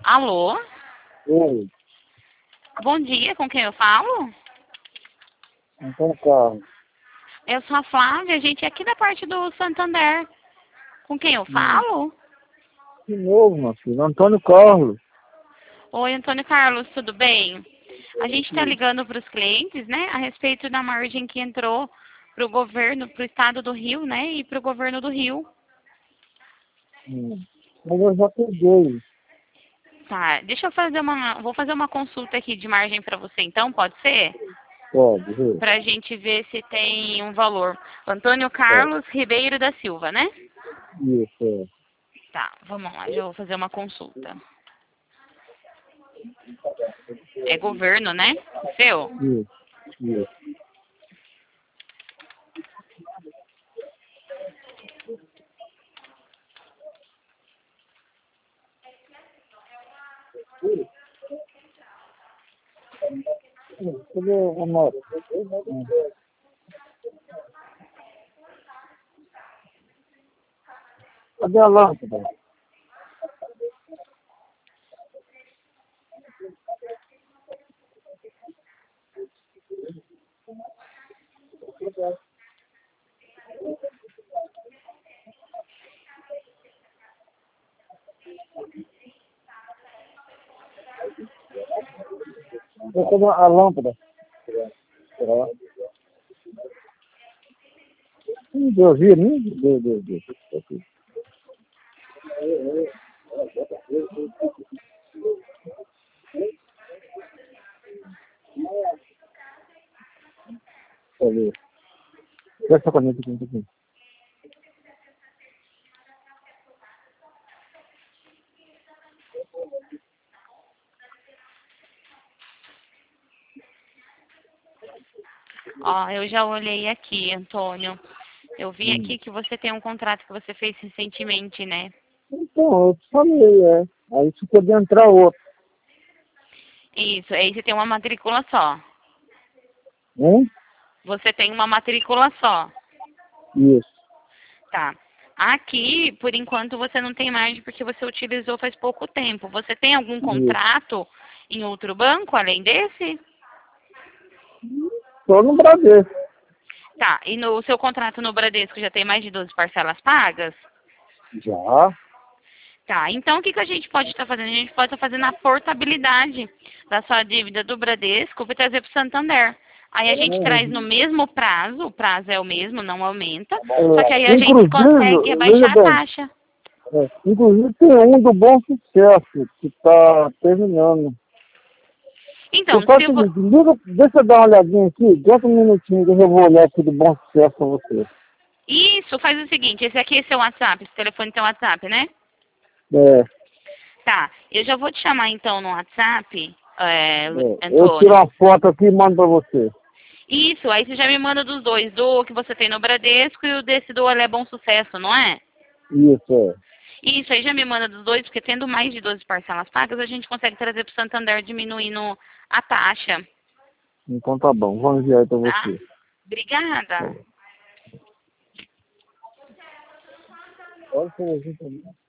Alô? Oi, Bom dia, com quem eu falo? Antônio Carlos. Eu sou a Flávia, a gente é aqui da parte do Santander. Com quem eu Hum. falo? De novo, meu filho. Antônio Carlos. Oi, Antônio Carlos, tudo bem? A gente está ligando para os clientes, né, a respeito da margem que entrou para o governo, para o estado do Rio, né, e para o governo do Rio. Mas eu já peguei. Tá, deixa eu vou fazer uma consulta aqui de margem para você, então, pode ser? Pode ver. Para a gente ver se tem um valor. Antônio É. Carlos Ribeiro da Silva, né? Isso, é. Tá, vamos lá, eu vou fazer uma consulta. É governo, né? Seu? Isso, isso. Cadê a nota? Cadê a lâmpada? Cadê a lâmpada? Será? Eu vi, nem deu. Cadê? Deixa essa caneta aqui um pouquinho. Ó, eu já olhei aqui, Antônio. Eu vi Hum. aqui que você tem um contrato que você fez recentemente, né? Então, eu te falei, é. Aí se poder entrar outro. Isso, aí você tem uma matrícula só. Hein? Você tem uma matrícula só. Isso. Tá. Aqui, por enquanto, você não tem margem porque você utilizou faz pouco tempo. Você tem algum Isso. contrato em outro banco além desse? Só no Bradesco. Tá. E no seu contrato no Bradesco já tem mais de 12 parcelas pagas? Já. Tá, então o que a gente pode estar fazendo? A gente pode estar fazendo a portabilidade da sua dívida do Bradesco para trazer para o Santander. Aí a gente traz no mesmo prazo, o prazo é o mesmo, não aumenta, só que aí a gente consegue Inclusive, veja rebaixar a bem, taxa. inclusive tem um do Bom Sucesso que está terminando. Eu Então, faço o se vo... seguinte, liga, deixa eu dar uma olhadinha aqui, 10 minutinhos que eu já vou olhar aqui do Bom Sucesso para você. Isso, faz o seguinte, esse aqui é seu WhatsApp, esse telefone tem WhatsApp, né? É, Tá, eu já vou te chamar então no WhatsApp, eu tiro Antônio. uma foto aqui e mando para você. Isso, aí você já me manda dos dois, do que você tem no Bradesco e o desse do Olé Bom Sucesso, não é? Isso, é. Isso, aí já me manda dos dois, porque tendo mais de 12 parcelas pagas, a gente consegue trazer para o Santander diminuindo a taxa, Então tá bom, vou enviar aí para tá? você. Obrigada. Olha o